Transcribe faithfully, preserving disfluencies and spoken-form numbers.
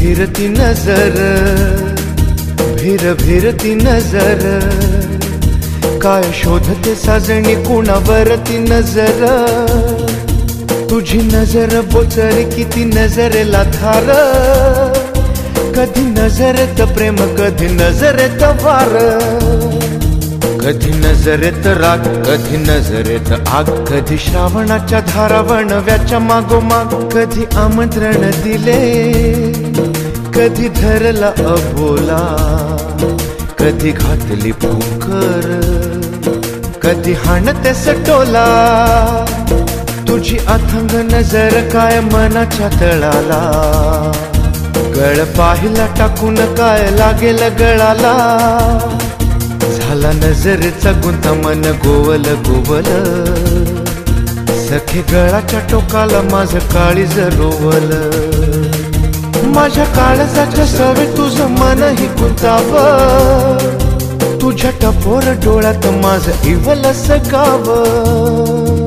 भिरती नजर, भिर भिरती नजर, काय शोधते साजणी कुणावरती नजर, तुझी नजर बोचर किती नजरेला धार, कधी नजरेत प्रेम कधी नजरेत वार, कधी नजरेत राग कधी नजरेत आग, कधी श्रावणाच्या धारा वणव्याच्या मागोमाग, कधी आमंत्रण दिले कधी धरला अबोला, कधी घातली फुंकर कधी हाणते सटोला, तुझी अथंग नजर काय मनाच्या तळाला, गळ पाहिला टाकून काय लागेल गळाला, झाला नजरेचा गुंता मन गोवल गोवल, सखे गळाच्या टोकाला माझं काळीज रोवल, माझ्या काळजाच्या सवे तुझं मनही गुंताव, तुझ्या टपोर डोळ्यात माझं इवल सगाव.